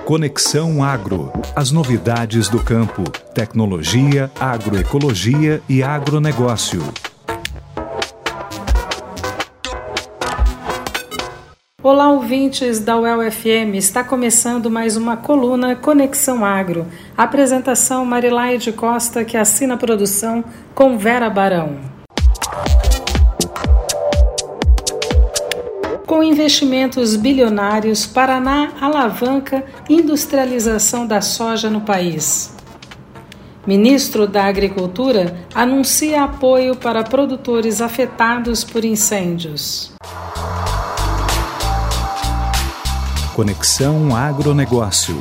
Conexão Agro. As novidades do campo, tecnologia, agroecologia e agronegócio. Olá, ouvintes da UEL-FM. Está começando mais uma coluna Conexão Agro. Apresentação Marilaide Costa, que assina a produção com Vera Barão. Com investimentos bilionários, Paraná alavanca industrialização da soja no país. Ministro da Agricultura anuncia apoio para produtores afetados por incêndios. Conexão Agronegócio.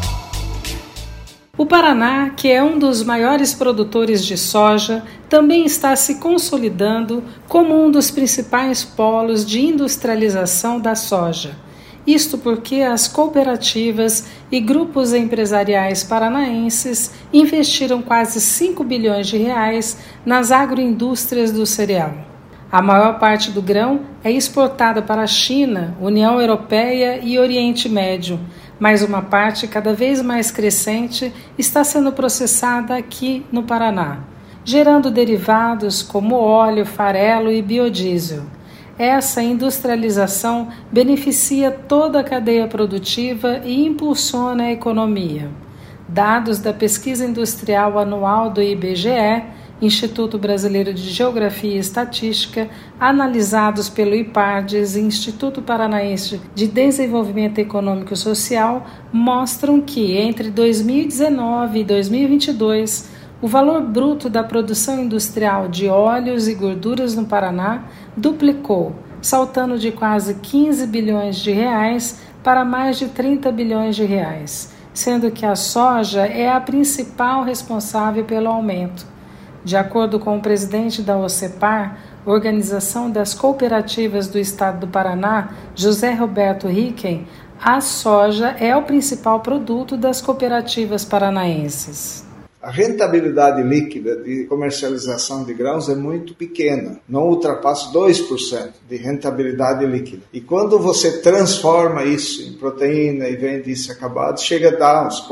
O Paraná, que é um dos maiores produtores de soja, também está se consolidando como um dos principais polos de industrialização da soja. Isto porque as cooperativas e grupos empresariais paranaenses investiram quase 5 bilhões de reais nas agroindústrias do cereal. A maior parte do grão é exportada para a China, União Europeia e Oriente Médio, mas uma parte cada vez mais crescente está sendo processada aqui no Paraná, gerando derivados como óleo, farelo e biodiesel. Essa industrialização beneficia toda a cadeia produtiva e impulsiona a economia. Dados da Pesquisa Industrial Anual do IBGE, Instituto Brasileiro de Geografia e Estatística, analisados pelo IPARDES, Instituto Paranaense de Desenvolvimento Econômico e Social, mostram que entre 2019 e 2022, o valor bruto da produção industrial de óleos e gorduras no Paraná duplicou, saltando de quase 15 bilhões de reais para mais de 30 bilhões de reais, sendo que a soja é a principal responsável pelo aumento. De acordo com o presidente da OCEPAR, Organização das Cooperativas do Estado do Paraná, José Roberto Ricken, a soja é o principal produto das cooperativas paranaenses. A rentabilidade líquida de comercialização de grãos é muito pequena, não ultrapassa 2% de rentabilidade líquida. E quando você transforma isso em proteína e vende isso acabado, chega a dar uns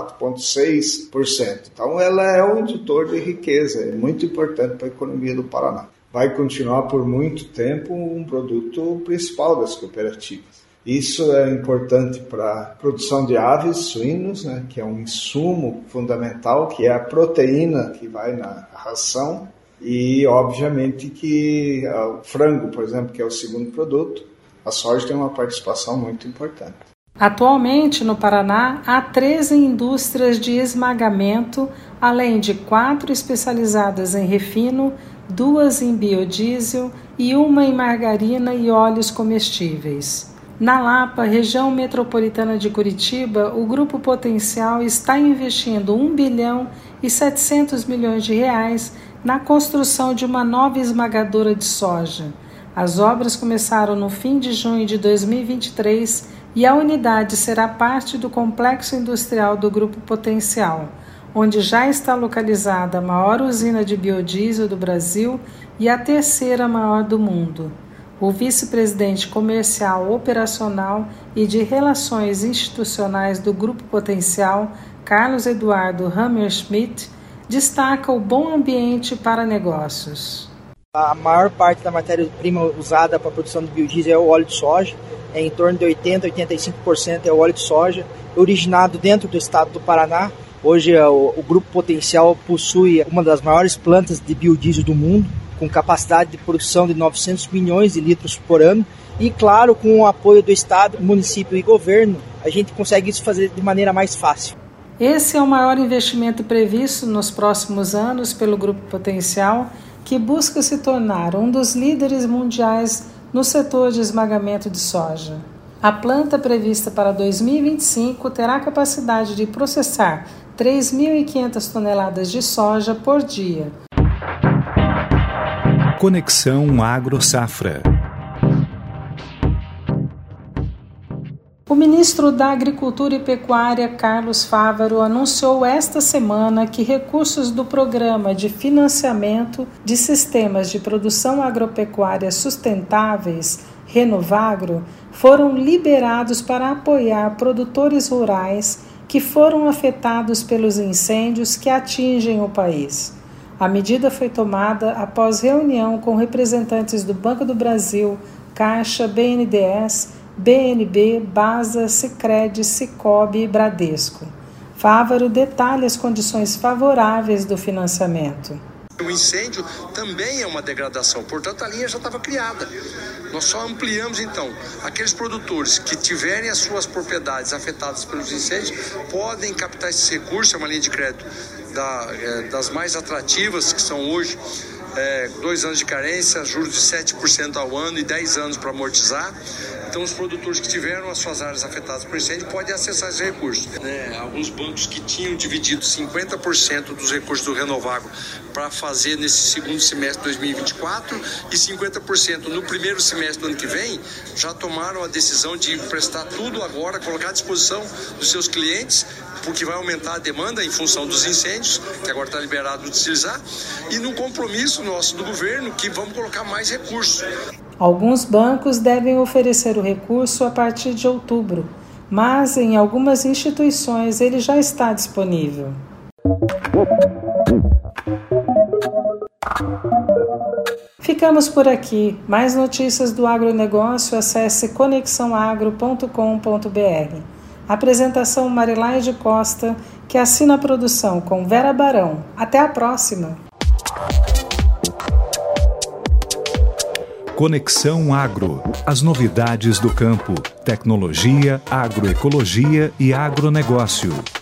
4,6%. Então ela é um indutor de riqueza, é muito importante para a economia do Paraná. Vai continuar por muito tempo um produto principal das cooperativas. Isso é importante para a produção de aves, suínos, né, que é um insumo fundamental, que é a proteína que vai na ração, e obviamente que o frango, por exemplo, que é o segundo produto, a soja tem uma participação muito importante. Atualmente, no Paraná, há 13 indústrias de esmagamento, além de 4 especializadas em refino, 2 em biodiesel e 1 em margarina e óleos comestíveis. Na Lapa, região metropolitana de Curitiba, o Grupo Potencial está investindo 1 bilhão e 700 milhões de reais na construção de uma nova esmagadora de soja. As obras começaram no fim de junho de 2023 e a unidade será parte do complexo industrial do Grupo Potencial, onde já está localizada a maior usina de biodiesel do Brasil e a terceira maior do mundo. O vice-presidente comercial, operacional e de relações institucionais do Grupo Potencial, Carlos Eduardo Hammerschmidt, destaca o bom ambiente para negócios. A maior parte da matéria-prima usada para a produção do biodiesel é o óleo de soja, em torno de 80% a 85% é o óleo de soja, originado dentro do estado do Paraná. Hoje o Grupo Potencial possui uma das maiores plantas de biodiesel do mundo, com capacidade de produção de 900 milhões de litros por ano. E, claro, com o apoio do Estado, município e governo, a gente consegue isso fazer de maneira mais fácil. Esse é o maior investimento previsto nos próximos anos pelo Grupo Potencial, que busca se tornar um dos líderes mundiais no setor de esmagamento de soja. A planta prevista para 2025 terá capacidade de processar 3.500 toneladas de soja por dia. Conexão Agro-Safra. O ministro da Agricultura e Pecuária, Carlos Fávaro, anunciou esta semana que recursos do Programa de Financiamento de Sistemas de Produção Agropecuária Sustentáveis, Renovagro foram liberados para apoiar produtores rurais que foram afetados pelos incêndios que atingem o país. A medida foi tomada após reunião com representantes do Banco do Brasil, Caixa, BNDES, BNB, Basa, Sicredi, Sicobi e Bradesco. Fávaro detalha as condições favoráveis do financiamento. O incêndio também é uma degradação, portanto a linha já estava criada. Nós só ampliamos então. Aqueles produtores que tiverem as suas propriedades afetadas pelos incêndios podem captar esses recursos, é uma linha de crédito das mais atrativas, que são hoje 2 anos de carência, juros de 7% ao ano e 10 anos para amortizar. Então, os produtores que tiveram as suas áreas afetadas por incêndio podem acessar esses recursos. Alguns bancos que tinham dividido 50% dos recursos do Renovagro para fazer nesse segundo semestre de 2024 e 50% no primeiro semestre do ano que vem, já tomaram a decisão de prestar tudo agora, colocar à disposição dos seus clientes, porque vai aumentar a demanda em função dos incêndios, que agora está liberado de utilizar, e no compromisso nosso do governo que vamos colocar mais recursos. Alguns bancos devem oferecer o recurso a partir de outubro, mas em algumas instituições ele já está disponível. Ficamos por aqui. Mais notícias do agronegócio, acesse conexãoagro.com.br. Apresentação Marilaide Costa, que assina a produção com Vera Barão. Até a próxima! Conexão Agro. As novidades do campo, tecnologia, agroecologia e agronegócio.